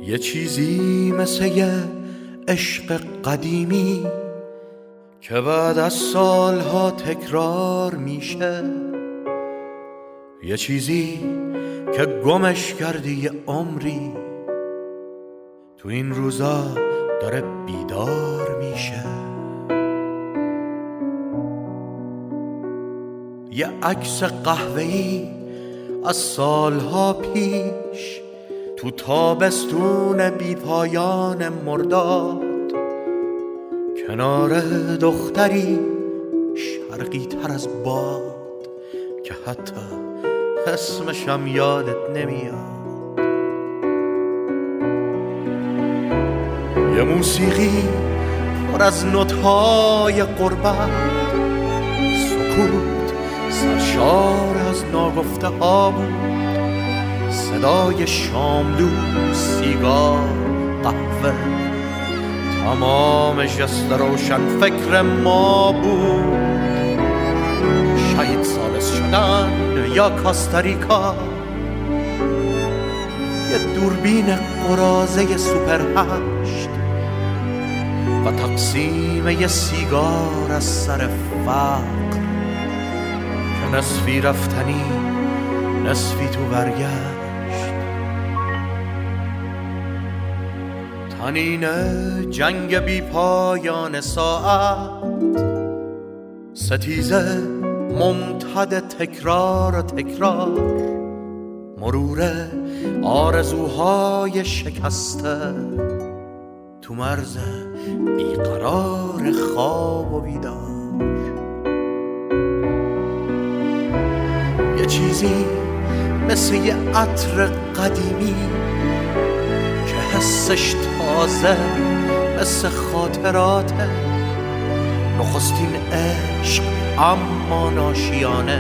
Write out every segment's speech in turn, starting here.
یه چیزی مثل یه عشق قدیمی که بعد از سالها تکرار میشه، یه چیزی که گمش کردی یه عمری، تو این روزا داره بیدار میشه. یه عکس قهوه‌ای از سالها پیش تو تابستون بی پایان مرداد، کنار دختری شرقی تر از باد که حتی اسمشم یادت نمیاد. یه موسیقی پر از نوت‌های غربت، سکوت سرشار از ناگفته ها بود، صدای شاملو، سیگار، قهوه، تمام جست روشن فکر ما بود. شاید سالس شدن یا کاستاریکا، یه دوربین قراضه سوپر 8 و تقسیم یه سیگار از سر فقر که نصفی رفتنی نصفی تو برگشت. تنین جنگ بی پایان ساعت، ستیزه ممتد تکرار و تکرار، مرور آرزوهای شکسته تو مرز بیقرار خواب و بیدار. یه چیزی مثل یه عطر قدیمی که حسش تازه مثل خاطراته، نخستین عشق اما ناشیانه،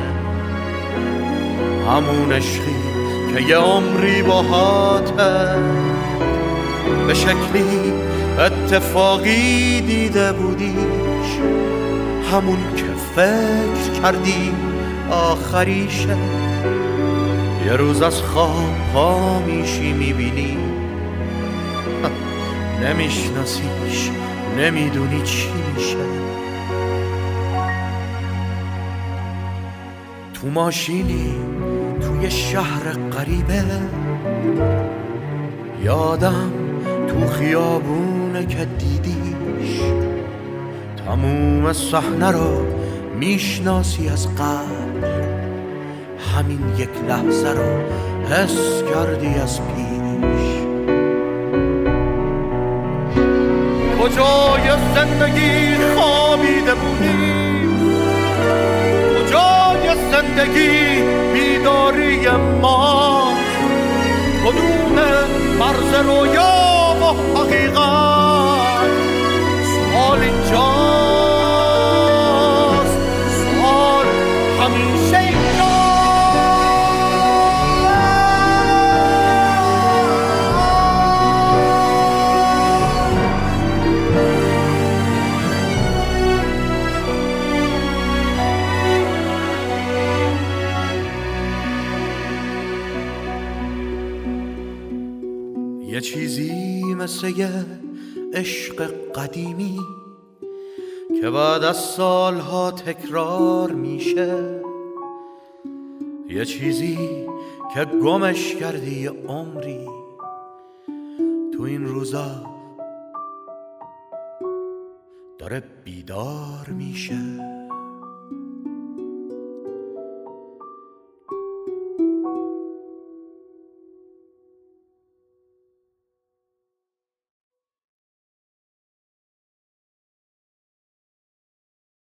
همون عشقی که یه عمری باهاته، به شکلی اتفاقی دیده بودیش، همون که فکر کردی آخریشه. یه روز از خواب پا میشی میبینی نمیشناسیش، نمیدونی چی میشه. تو ماشینی توی شهر غریبه، یادم تو خیابونه که دیدیش، تموم صحنه رو میشناسی از قبل، همین یک لحظه رو حس کردی از پیش. کجای زندگی خوابیده بودی، کجای زندگی بیداری ما، کدوم مرز رویا و حقیقت، سوال اینجاست، سوال همیشه اینجاست. یه چیزی مثل یه عشق قدیمی که بعد از سالها تکرار میشه، یه چیزی که گمش کردی یه عمری، تو این روزا داره بیدار میشه.